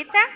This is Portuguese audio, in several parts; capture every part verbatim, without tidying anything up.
Dita?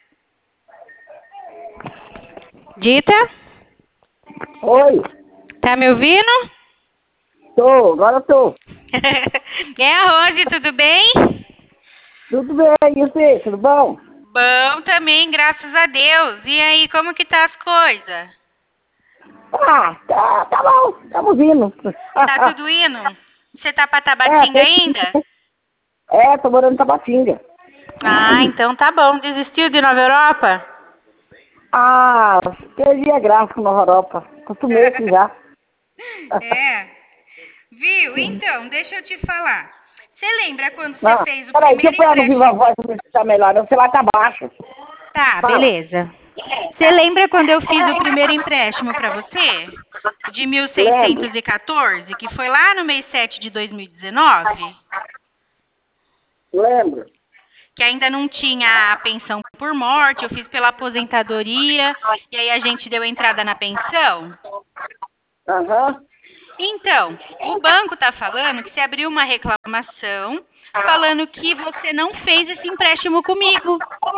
Dita? Oi, Tá me ouvindo? tô, agora tô. É a Rose, tudo bem? Tudo bem, e você, tudo bom? Bom também, graças a Deus. E aí, como que tá as coisas? Ah, tá, tá bom, estamos indo. Tá tudo indo? Você tá pra É, Tabatinga tem, ainda? é, tô morando em Tabatinga. Ah, então tá bom. Desistiu de Nova Europa? Ah, perdi a graça com Nova Europa. Acostumei aqui já. É. Viu? Então, deixa eu te falar. Você lembra quando você Não, fez o peraí, deixa eu primeiro pegar no viva empréstimo? voz pra me escutar melhor. Meu celular tá baixo. Tá, Fala. beleza. Você lembra quando eu fiz o primeiro empréstimo para você? De mil Lembro, seiscentos e quatorze, que foi lá no mês sete de dois mil e dezenove? lembro. Que ainda não tinha a pensão por morte, eu fiz pela aposentadoria, e aí a gente deu entrada na pensão. Aham. Então, o banco está falando que você abriu uma reclamação falando que você não fez esse empréstimo comigo.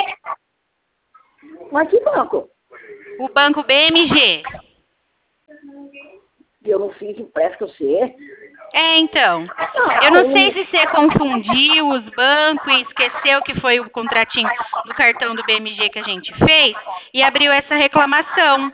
Mas que banco? O banco B M G. Eu não fiz empréstimo com você. É, então. Eu não sei se você confundiu os bancos e esqueceu que foi o contratinho do cartão do B M G que a gente fez e abriu essa reclamação.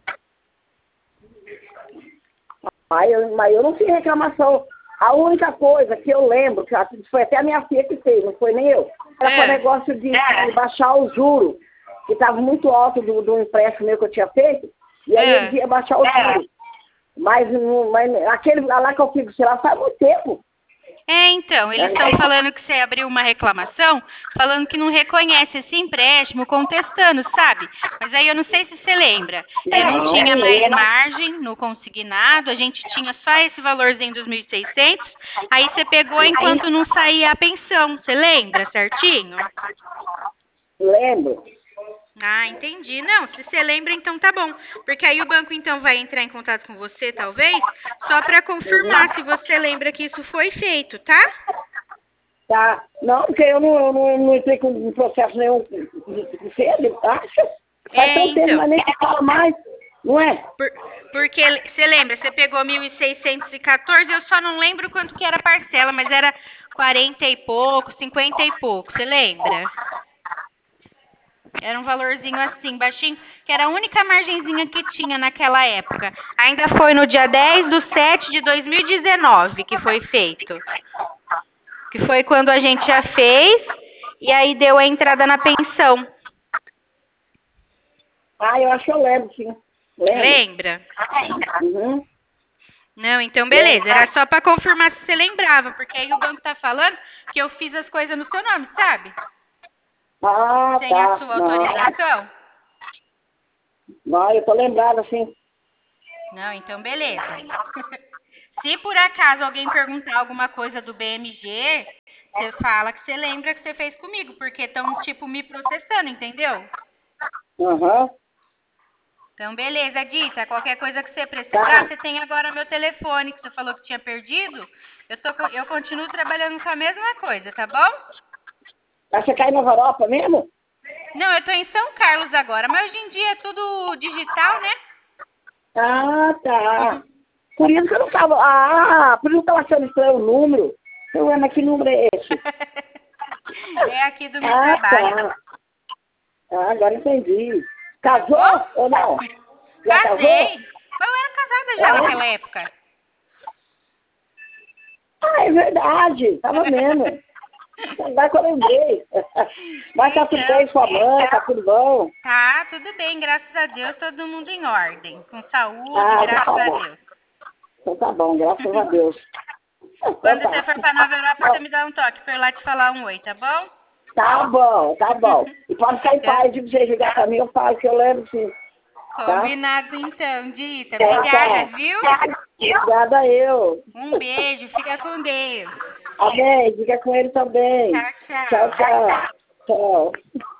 Mas eu, mas eu não fiz reclamação. A única coisa que eu lembro, que acho que foi até a minha filha que fez, não foi nem eu, era com o É. negócio de, de baixar o juro, que estava muito alto do, do empréstimo meu que eu tinha feito, e aí É. eles iam baixar o juro. Mas, não- mas aquele lá que eu fico, sei lá, faz muito tempo. É, então, eles estão falando que você abriu uma reclamação, falando que não reconhece esse empréstimo, contestando, sabe? Mas aí eu não sei se você lembra. Eu não tinha mais margem no consignado, a gente tinha só esse valorzinho dos mil e seiscentos, aí você pegou enquanto não saía a pensão, você lembra certinho? Lembro. Ah, entendi. Não, se você lembra, então tá bom. Porque aí o banco então vai entrar em contato com você, talvez, só para confirmar se você lembra que isso foi feito, tá? Tá. Não, porque eu não, eu não, não entrei com processo nenhum com você, acha? Faz É, tanto tempo, então. mas nem se fala mais, não é? Por- porque você lembra, você pegou mil seiscentos e quatorze, eu só não lembro quanto que era a parcela, mas era quarenta e pouco, cinquenta e pouco, você lembra? Era um valorzinho assim, baixinho, que era a única margenzinha que tinha naquela época. Ainda foi no dia dez de sete de dois mil e dezenove que foi feito. Que foi quando a gente já fez e aí deu a entrada na pensão. Ah, eu acho que eu lembro, sim. Lembro. Lembra? Uhum. Não, então beleza. Era só para confirmar se você lembrava, porque aí o banco tá falando que eu fiz as coisas no seu nome, sabe? Ah, Sem a tá. sua Não. autorização. Não, eu tô lembrada, assim. Não, então beleza. Se por acaso alguém perguntar alguma coisa do B M G, você fala que você lembra que você fez comigo, porque estão, tipo, me processando, entendeu? Aham. Então, beleza, Dita. Qualquer coisa que você precisar, você tem agora meu telefone, que você falou que tinha perdido. Eu, tô, co- eu continuo trabalhando com a mesma coisa, tá bom? Mas você cai na Europa mesmo? Não, eu tô em São Carlos agora, mas hoje em dia é tudo digital, né? Ah, tá. Por isso que eu não tava... Ah, por isso que eu tava achando estranho o número. Eu lembro que número é esse? É aqui do meu Ah, trabalho. tá. Ah, agora entendi. Casou Bom, ou não? Já casou? casei. Mas eu era casada já Ah, naquela época. ah, é verdade. Tava mesmo. Agora que eu lembrei. Mas tá tudo Então, bem com a mãe, tá tudo bom? tá, tudo bem, graças a Deus, todo mundo em ordem. Com saúde, Ah, tá graças a bom. Deus. Então tá bom, graças a Deus. Então Quando tá. você for pra Nova Europa, você me dá um toque pra eu ir lá te falar um oi, tá bom? Tá bom, tá bom. E pode ficar em Então, paz de você jogar pra mim, eu falo que eu lembro sim. Tá? combinado então, Dita. Tá, Obrigada, tá. viu? Obrigada eu. Um beijo, fica com Deus. Amém. Diga com ele também. Tchau, Tchau, tchau. tchau. Tchau.